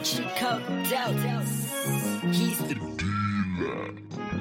Chico Del. He's the dealer.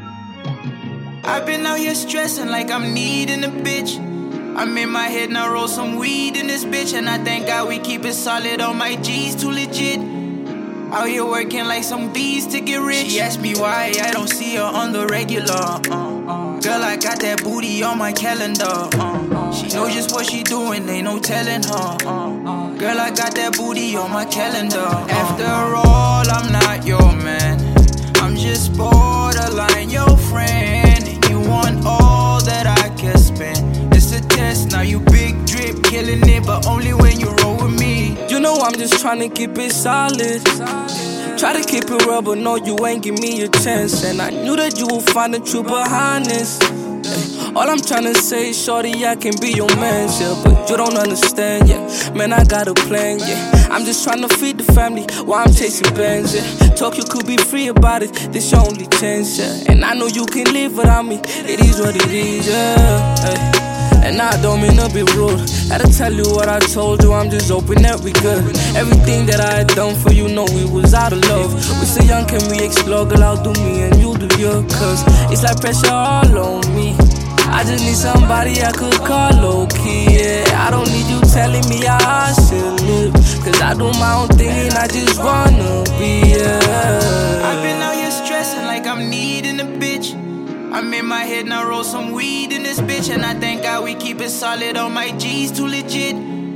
I've been out here stressing like I'm needing a bitch. I'm in my head now, roll some weed in this bitch. And I thank God we keep it solid on my G's too legit. Out here working like some bees to get rich. She asked me why I don't see her on the regular. Girl, I got that booty on my calendar. She knows just what she doing, ain't no telling her. Girl, I got that booty on my calendar. After all, I'm not your man. I'm just borderline your friend. And you want all that I can spend. It's a test, now you big drip, killing it, but only when you roll with me. You know I'm just tryna keep it solid. Try to keep it real, but no, you ain't give me a chance. And I knew that you would find the truth behind this. All I'm tryna say is, shorty, I can be your man, yeah. But you don't understand, yeah. Man, I got a plan, yeah. I'm just tryna feed the family while I'm chasing bands, yeah. Talk, you could be free about it, this your only chance, yeah. And I know you can live without me, it is what it is, yeah. Hey. And I don't mean to be rude. Had to tell you what I told you, I'm just hoping that we good. Everything that I had done for you, know we was out of love. We still young, can we explore? Girl, I'll do me and you do you. Cause it's like pressure all on me. I just need somebody I could call low-key, yeah. I don't need you telling me how I should live. Cause I do my own thing and I just wanna be, yeah. I've been out here stressing like I'm needing a bitch. I'm in my head now, roll some weed in this bitch. And I thank God we keep it solid on my G's too legit.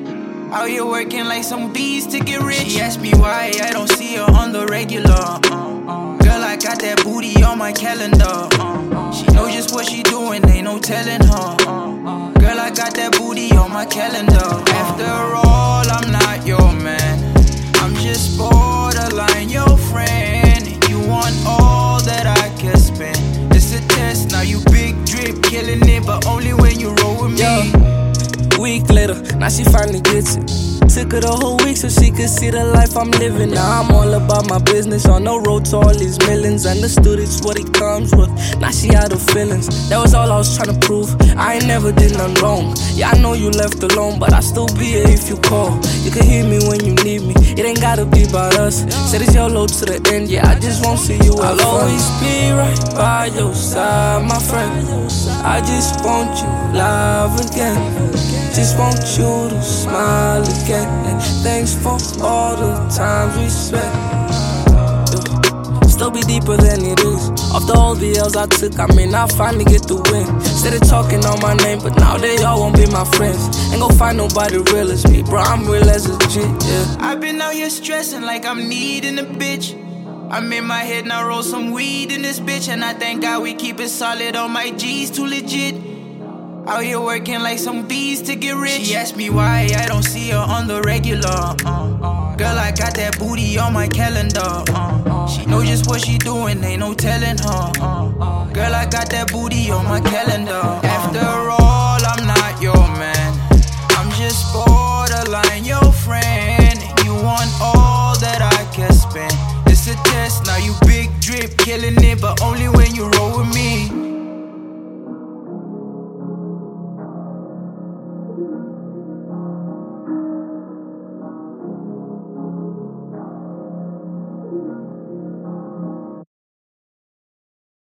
Out here working like some bees to get rich. She asked me why I don't see her on the regular. Girl, I got that booty on my calendar. She knows just what she doing, ain't no telling her. Girl, I got that booty on my calendar. After all, I'm not your man. I'm just borderline your friend. And you want all that I can spend. It's a test, now you big drip, killing it, but only when you roll with me. Yo, week later, now she finally gets it. Took her the whole week so she could see the life I'm living. Now I'm all about my business, on the road to all these millions. Understood it's what it comes with, now she had her feelings. That was all I was trying to prove, I ain't never did nothing wrong. Yeah, I know you left alone, but I still be here if you call. You can hear me when you need me, it ain't gotta be about us. Said it's YOLO to the end, yeah, I just won't see you. I'll always be right by your side, my friend. I just want you live again. Just want you to smile again. And thanks for all the times we spent. Still be deeper than it is. After all the L's I took, I mean, I finally get the win. Instead of talking on my name, but now they all won't be my friends. Ain't gon' find nobody real as me, bro, I'm real as a G, yeah. I've been out here stressing like I'm needing a bitch. I'm in my head now, roll some weed in this bitch. And I thank God we keep it solid on my G's too legit. Out here working like some bees to get rich. She asked me why I don't see her on the regular. Girl, I got that booty on my calendar. She knows just what she doing, ain't no telling her. Girl, I got that booty on my calendar.